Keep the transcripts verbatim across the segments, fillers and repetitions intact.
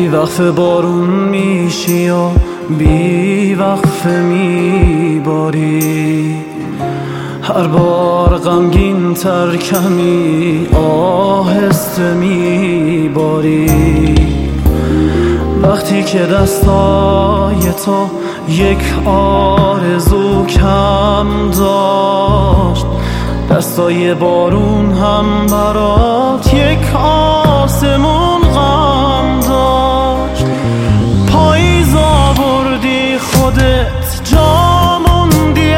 بی وقفه بارون میشی و بی وقفه میباری، هر بار غمگین تر کمی آهسته میباری. وقتی که دستای تو یک آرزو کم داشت، دستای بارون هم برات یک آسمون غم داشت. پاییز آوردی خودت جا موندی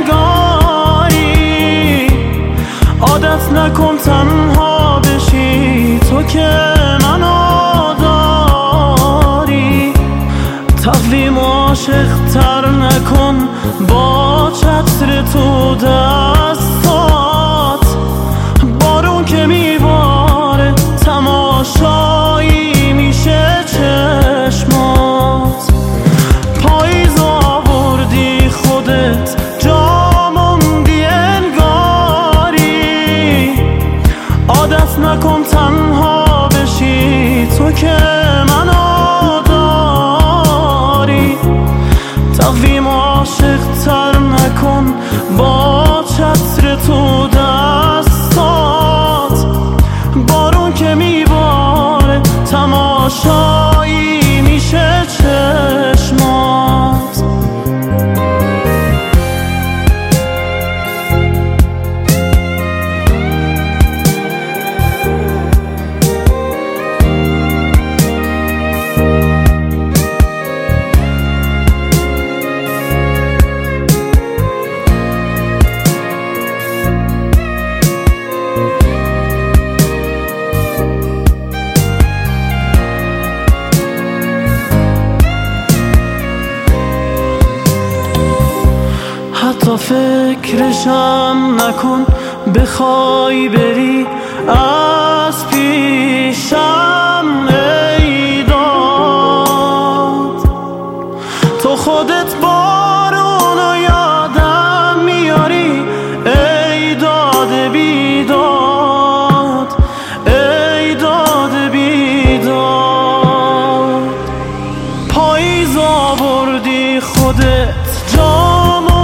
انگاری، عادت نکن تنها بشی تو که منو داری. تقویم عاشق تر نکن با چتر تو دستات، بارون که میباره تماشایی میشه چشمات. پاییز آوردی خودت جا موندی انگاری، عادت نکن تنها بشی تو که منو داری. تقویم عاشق تر نکن با چتر تو دستات، بارون که میباره تماشایی میشه چشمات. حتی فکرشم نکن بخوای بری از پیشم ای داد. تو خودت بارونو یادم میاری ای داد بیداد، ای داد بیداد. پاییز آوردی خودت جا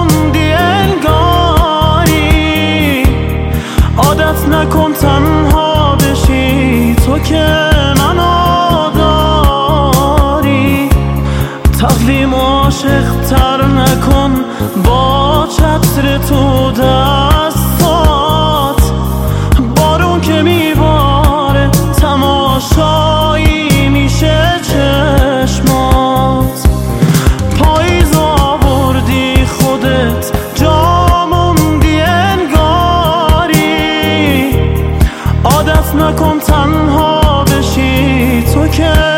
نکن تنها بشی تو که منو داری. تقویم عاشق تر نکن با چتر تو دستات، بارون که میباره تماشایی میشه چشمات. پاییز آوردی خودت جا عادت نکن تنها بشی تو که